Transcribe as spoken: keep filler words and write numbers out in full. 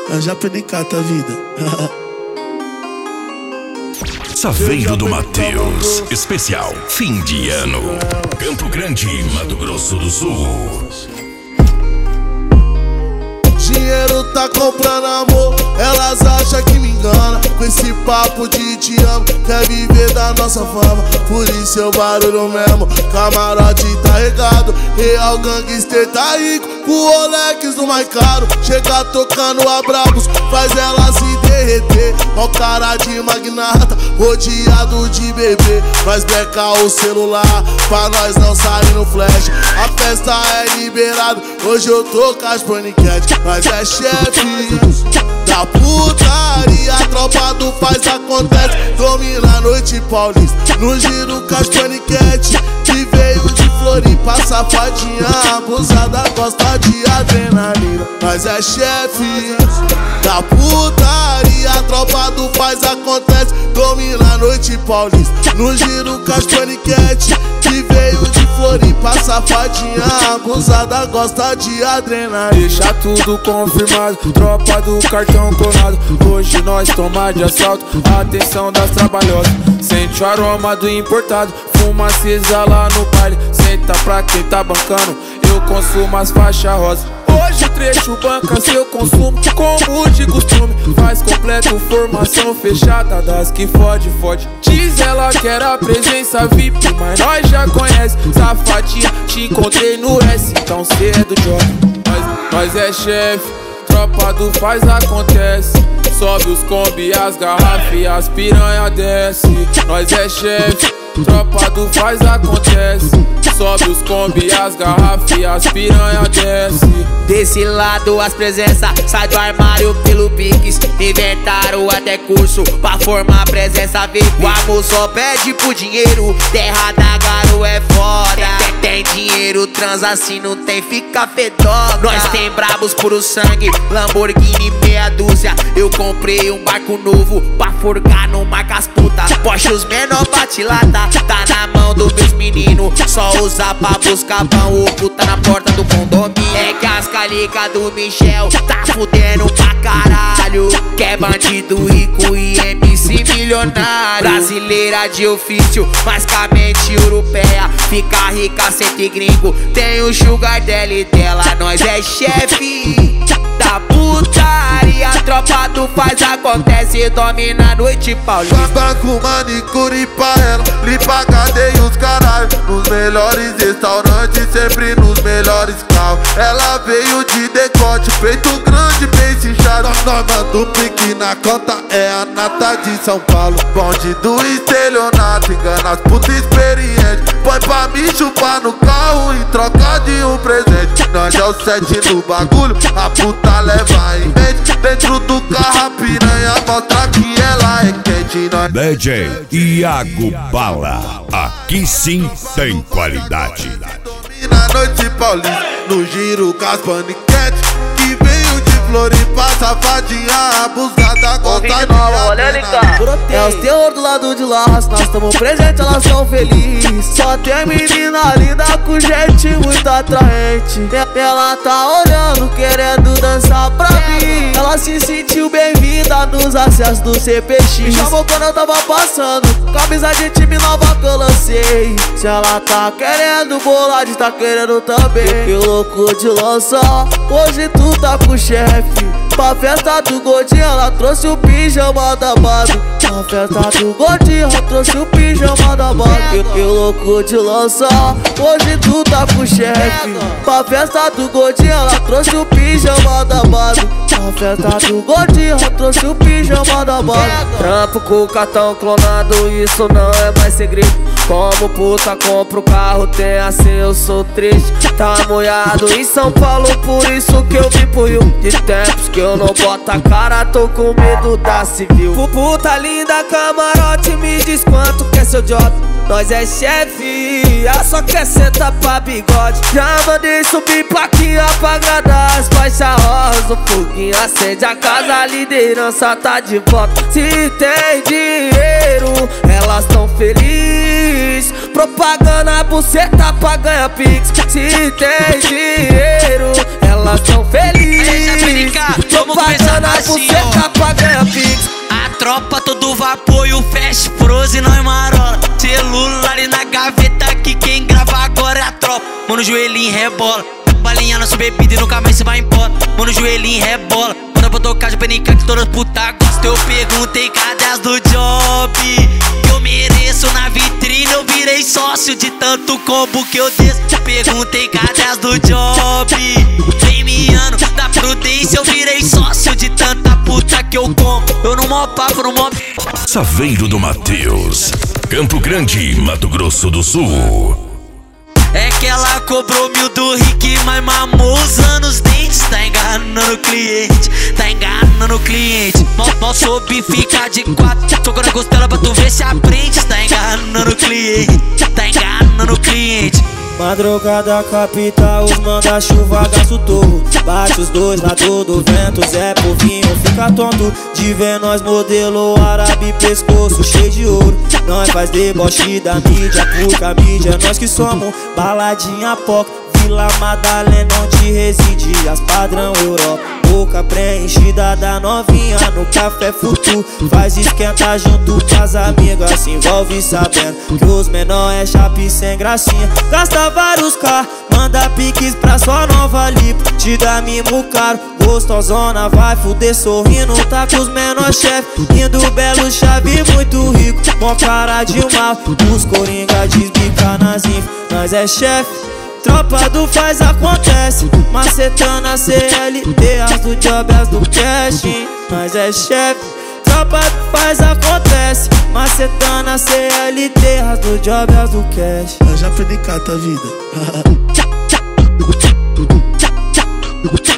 Eu já penicata a vida. Saveiro do Mateus, especial fim de ano, Campo Grande, Mato Grosso do Sul. Dinheiro tá comprando amor, elas acham que me engana. Com esse papo de te amo, quer viver da nossa fama. Por isso eu barulho mesmo, camarote tá regado. Real gangster tá rico, com o Rolex do mais caro. Chega tocando a brabos, faz ela se derreter. Ó cara de magnata, rodeado de bebê. Nós breca o celular, pra nós não sair no flash. A festa é liberada, hoje eu tô com as paniquete. Nós é chefe da putaria, a tropa do faz acontece. Domina a noite paulista, no giro com as paniquete. Que veio de Floripa, safadinha abusada, gosta de adrenalina. Nós é chefe da putaria, a tropa do faz acontece. Domina a noite paulista, no giro com as paniquete. Que veio de Floripa, safadinha abusada, gosta de adrenalina. Deixa tudo confirmado, tropa do cartão clonado. Hoje nós toma de assalto, atenção das trabalhosas. Sente o aroma do importado, fuma acesa lá no baile. Senta pra quem tá bancando, eu consumo as faixas rosa. Hoje o trecho banca seu consumo, como de costume. Faz completo formação fechada das que fode, fode. Diz ela que era presença V I P, mas nós já conhece. Safadinha, te encontrei no S, então cê é do job. Nós, nós é chefe, tropa do faz acontece. Sobe os combi, as garrafas e as piranha desce. Nós é chefe, tropa do faz acontece. Sobe os combi, as garrafas e as piranha desce. Desse lado as presenças, sai do armário pelo Pix. Inventaram até curso pra formar presença V I P. O amor só pede pro dinheiro, terra da garo é foda. Tem, tem dinheiro, transa assim, não tem, fica fedona. Nós tem brabos puro sangue, Lamborghini meia dúzia. Eu comprei um barco novo pra forgar no marcas puta. Porsche os menor bate lata, tá na mão dos meus meninos. Só usa pra buscar pão, o puta na porta do condomínio. É que as calica do Michel tá fudendo pra caralho. Que é bandido rico e M C milionário. Brasileira de ofício, mas com a mente europeia. Fica rica, sente gringo, tem o sugar dela e dela. Nós é chefe da putaria, a tropa do faz acontece. Domina a noite paulista. Banco, manicure pra ela, limpa cadeia e os caralho. Nos melhores restaurantes, sempre nos melhores carros. Ela veio de decote, peito grande, bem cinchado. Nós manda o pique na conta, é a nata de São Paulo. Bonde do estelionato, engana as putas experientes. Põe pra me chupar no carro em troca de um presente. Nós é o sete no bagulho, a puta leva em mente. Dentro do carro a piranha mostra que ela é quente. Nós... D J Iago Bala, aqui sim tem qualidade. Domina a noite paulista, no giro com as paniquete. Que veio de Floripa, safadinha abusada, gosta de adrenalina. É os terror do lado de lá, nós tamo presente, elas são felizes. Só tem menina linda com gente muito atraente. Ela tá olhando, querendo dançar pra mim. Ela se sentiu bem-vinda nos acessos do C P X. Me chamou quando eu tava passando, camisa de time nova que eu lancei. Se ela tá querendo bolar, tá querendo também. Que louco de lançar, hoje tu tá com o chefe. Pra festa do Godinho, ela trouxe o pijama da base. Pra festa do Godinho, ela trouxe o pijama da base. Que, que louco de lançar, hoje tu tá com o chefe. Pra festa do Godinho, ela trouxe o pijama da base. Pra festa do Godinho, ela trouxe o pijama da base. Trampo com o cartão clonado, isso não é mais segredo. Como puta compro o carro, tem assim eu sou triste. Tá molhado em São Paulo, por isso que eu me punho. De tempos que eu não boto a cara, tô com medo da civil. Puta linda, camarote, me diz quanto que é seu job. Nós é chefe, ela só quer sentar pra bigode. Já mandei subir plaquinha pra agradar as faixas rosa. O foguinho acende a casa, a liderança tá de volta. Se tem dinheiro, elas tão felizes. Propaganda, buceta pra ganhar pix. Se tem dinheiro, elas tão felizes. Propaganda, buceta pra ganhar pix. A tropa todo vapor e o Fast Frozen nós marola. Celular e na gaveta que quem grava agora é a tropa. Mano, joelhinho rebola, balinha nossa bebida e nunca mais se vai embora. Mano, joelhinho rebola, manda pra tocar de penica que todas puta gostam. Eu perguntei cadê as do job que eu mereço na vitrine, eu virei sócio de tanto combo que eu desço. Perguntei cadê as do job, vem miando da prudência, eu virei sócio de tanta puta que eu como. Eu no mó papo, no mó Saveiro do Matheus, Campo Grande, Mato Grosso do Sul. É que ela cobrou mil do Rick, mas mamou usando os dentes. Tá enganando o cliente, tá enganando o cliente. Mal, mal soube ficar de quatro, tocou na costela pra tu ver se aprende. Tá enganando o cliente, tá enganando o cliente. Madrugada capital, os manda-chuva gasta o torro. Bate os dois lados do vento, Zé Povinho fica tonto de ver nós modelo árabe, pescoço cheio de ouro. Nós faz deboche da mídia, porque a mídia é nós que somos. Baladinha poca, Vila Madalena onde reside as padrão Europa. Boca preenchida da novinha no café futu. Faz esquenta junto com as amigas, se envolve sabendo que os menor é chape sem gracinha. Gasta vários carros, manda piques pra sua nova lipo. Te dá mimo caro, gostosona vai fuder sorrindo. Tá com os menor chefe, indo belo chave muito rico. Mó cara de mal, os coringa desbica nas info. Nós é chefe, tropa do faz acontece, macetando a C L T, as do job, as do cash. Nós é chefe, tropa do faz acontece, macetando a C L T, as do job, as do cash. Eu já perdi cata a vida.